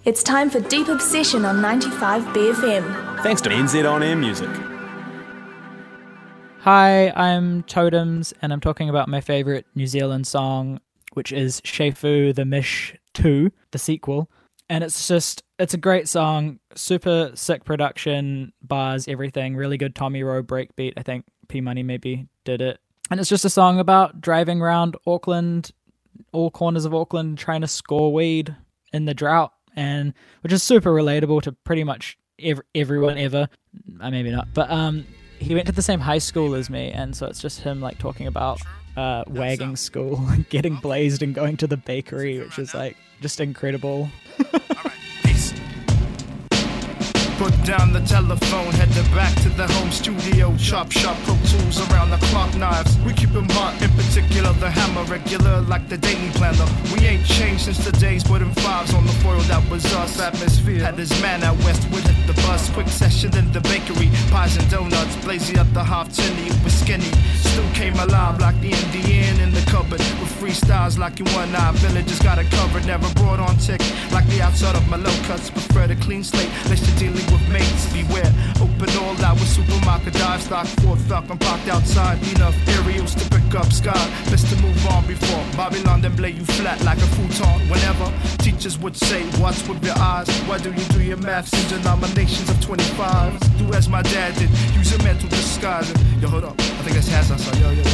It's time for Deep Obsession on 95 BFM. Thanks to NZ On Air Music. Hi, I'm Totems, and I'm talking about my favourite New Zealand song, which is Shefu the Mish 2, the sequel. And it's a great song, super sick production, bars, everything, really good Tommy Rowe breakbeat. I think P-Money maybe did it. And it's just a song about driving around Auckland, all corners of Auckland, trying to score weed in the drought, and which is super relatable to pretty much everyone ever. Maybe not, but he went to the same high school as me, and so it's just him like talking about wagging school, getting blazed, and going to the bakery, which is like just incredible. Put down the telephone, headed back to the home studio. Chop sharp Pro Tools around the clock knives. We keep them hot, in particular the hammer regular like the daily planner. We ain't changed since the days putting fives on the foil, that was us. Atmosphere had his man out Westwood, hit the bus. Quick session in the bakery, pies and donuts. Blazy up the half tinny, it was skinny. Still came alive like the Indian in the cupboard. With freestyles like you one eye. Villagers got it covered, never brought on tick. Like the outside of my low cuts, prefer the clean slate. Less you're dealing with mates, beware. Open all out with supermarket dive stock. Fourth up and parked outside. Enough aerials to pick up sky. Best to move on before Babylon then lay you flat like a futon. Whenever teachers would say, watch with your eyes. Why do you do your maths in denominations of 25s? Do as my dad did, use a mental disguise. Yo, hold up, I think that's Hazard. Yo. Yo,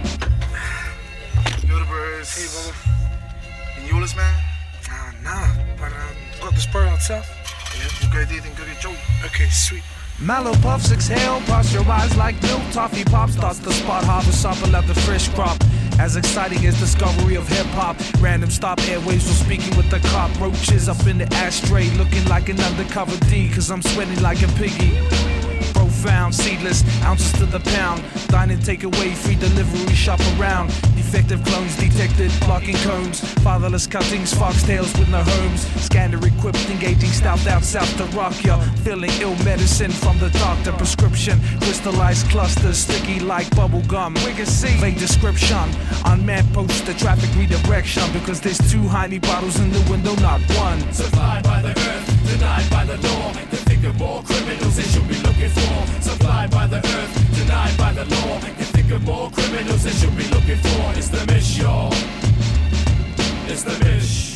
the birds. Hey, brother. And yours, man? Nah, but got the spur out south. Yeah, we'll go there and go get Joey. Okay, sweet. Mallow puffs exhale, pasteurize like milk. Toffee pop starts the spot, harvest sample of the fresh crop. As exciting as discovery of hip-hop. Random stop airwaves while speaking with the cop. Roaches up in the ashtray, looking like an undercover D, cause I'm sweating like a piggy. Profound, seedless, ounces to the pound. Dining, take away, free delivery, shop around. Defective clones detected, blocking cones. Fatherless cuttings, foxtails with no homes. Scanner equipped, engaging stealth out south to rock ya. Feeling ill medicine from the doctor. Prescription, crystallized clusters, sticky like bubble gum. Vague description, unmanned poster, traffic redirection. Because there's 2 Heine bottles in the window, not one. Supplied by the earth, denied by the law. They think of more criminals they should be looking for. Supplied by the earth, denied by the law. You think of more criminals they should be looking for. It's the Mish, y'all. It's the Mish.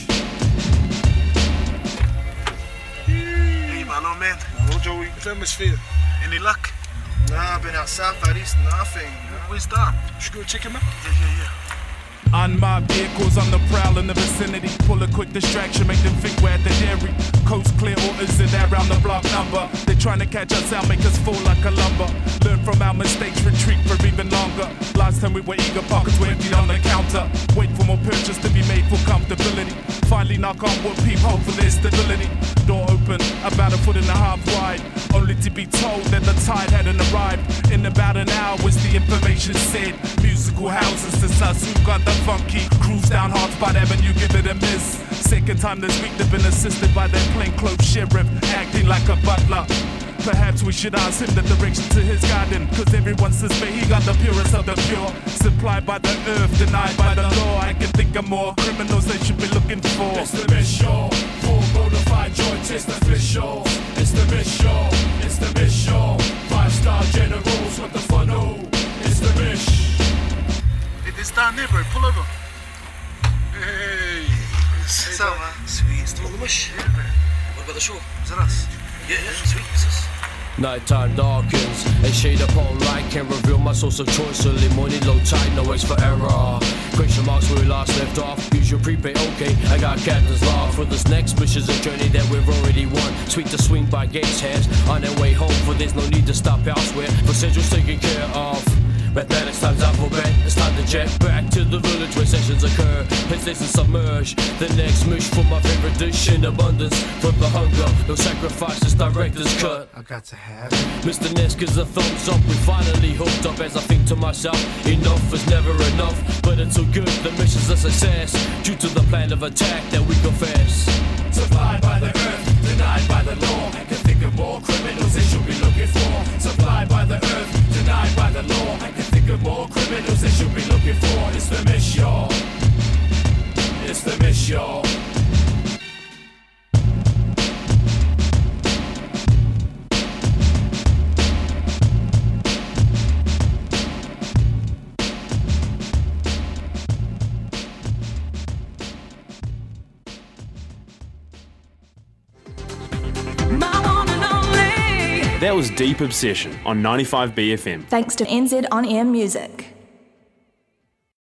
Hey, man, oh man. Hello, Joey. Atmosphere. Any luck? Nah, I've been out south, out east, nothing. Where's that? Should go check him out? Yeah. Unmarked vehicles on the prowl in the vicinity. Pull a quick distraction, make them think we're at the dairy. Coast clear orders in there round the block number. They're trying to catch us out, make us fall like a lumber. Learn from our mistakes, retreat for even longer. Last time we were eager, pockets were emptied on the counter. Wait for more purchase to be made for comfortability. Finally knock on wood, peep, hope for their stability. Door open, about 1.5 feet wide. Only to be told that the tide hadn't arrived. In about an hour was the information said. Musical houses, it's us who got the funky. Cruise down Hotspot Avenue, give it a miss. Second time this week they've been assisted by their plainclothes sheriff, acting like a butler. Perhaps we should ask him the direction to his garden, cause everyone suspect he got the purest of the pure. Supplied by the earth, denied by the law. I can think of more criminals they should be looking for. It's the Mish, y'all. Full bona fide joint, it's official. It's the Mish, y'all. It's the Mish, y'all. 5-star generals with the funnel. It's the Mish. It's down there, bro. Pull over. Hey. What's up, man? Sweet. Still on the Mish? Yeah, man. What about the shore? Is that us? Yeah, sweet. It's us. Nighttime darkens, and shade upon light can reveal my source of choice. Early morning, low tide, no waits for error. Question marks where we last left off. Use your prepaid, okay, I got captain's log. For this next mission's a journey that we've already won. Sweet to swing by Gateshead, on their way home, for there's no need to stop elsewhere. For Central's taken care of. Mathematics times alphabet, it's time to jet back to the village where sessions occur. Playstation submerged, the next mish for my favorite dish in abundance. For the hunger, no sacrifices, director's cut. I got to have Mr. Ness gives a thumbs up, we finally hooked up. As I think to myself, enough is never enough. But it's so good, the mission's a success, due to the plan of attack that we confess. Supplied by the earth, denied by the law. I can think of more criminals they should be looking for. Supplied by the earth, denied by the law. I can think of more criminals they should be looking for. It's the Mish, y'all. It's the Mish, y'all. That was Deep Obsession on 95BFM. Thanks to NZ On Air Music.